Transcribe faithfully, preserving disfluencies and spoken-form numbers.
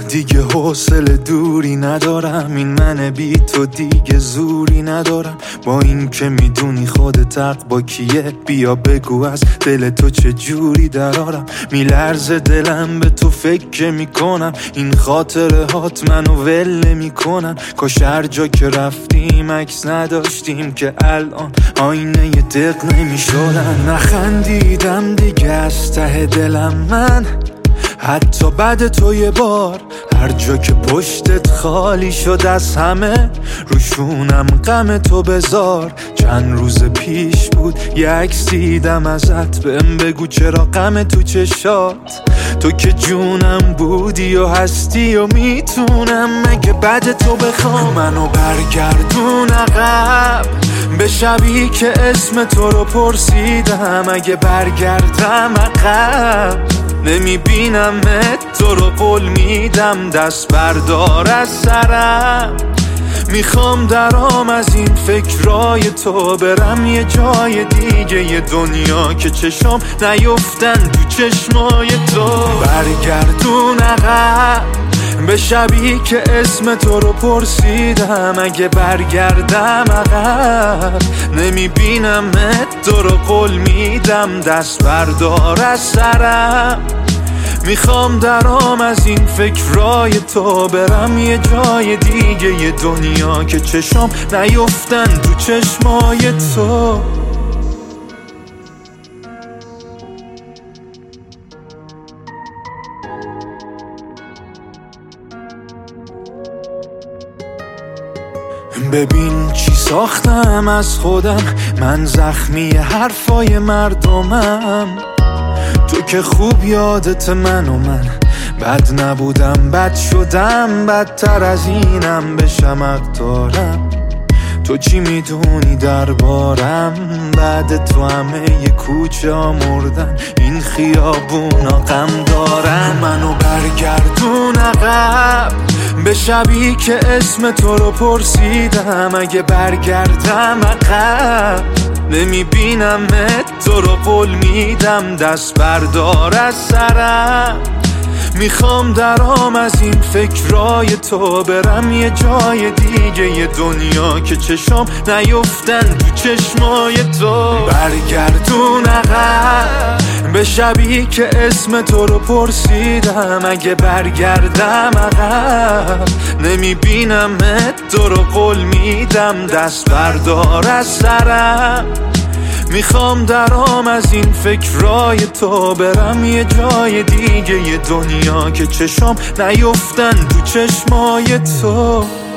دیگه حوصله دوری ندارم، این من بی تو دیگه زوری ندارم. با این که میدونی خودت حق با کیه، بیا بگو از دل تو چه جوری درارم. میلرزه دلم به تو فکر میکنم، این خاطره هات منو ول نمیکنن. کاش هر جا که رفتیم عکس نداشتیم که الان آینه ی دق نمیشدن. نخندیدم دیگه از ته دلم من، حتی بعد تو یه بار. هر جا که پشتت خالی شد از همه، روشونم غم تو بذار. چند روز پیش بود یه عکس دیدم ازت، بهم بگو چرا غم تو چشات. تو که جونم بودی و هستی و میتونم مگه بعد تو بخوام منو برگردون عقب به شبی که اسم تو رو پرسیدم. اگه برگردم عقب نمیبینمت، تو رو قول میدم دست بردار از سرم. میخوام درام از این فکرای تو، برم یه جای دیگه یه دنیا که چشم نیفتن تو چشمای تو. برگردون عقب به شبی که اسم تو رو پرسیدم. اگه برگردم عقب نمیبینمت، تو رو قول میدم دست بردار از سرم. میخوام درام از این فکرای تو، برم یه جای دیگه یه دنیا که چشم نیفتن تو چشمای تو. ببین چی ساختم از خودم، من زخمی حرفای مردمم. تو که خوب یادت من و من بد نبودم، بد شدم، بدتر از اینم بشم حق دارم. تو چی میدونی دربارم، بعد تو همه ی کوچه ها مردن، این خیابونا غم دارن. منو برگردون عقب به شبی که اسم تو رو پرسیدم. اگه برگردم عقب نمیبینمت، تو رو قول میدم دست بردار از سرم. میخوام درام از این فکرای تو، برم یه جای دیگه یه دنیا که چشم نیفتن تو چشمای تو. برگردون عقب به شبی که اسم تو رو پرسیدم. اگه برگردم عقب نمیبینمت، تو رو قول میدم دست بردار از سرم. میخوام درام از این فکرای تو، برم یه جای دیگه یه دنیا که چشم نیفتن تو چشمای تو.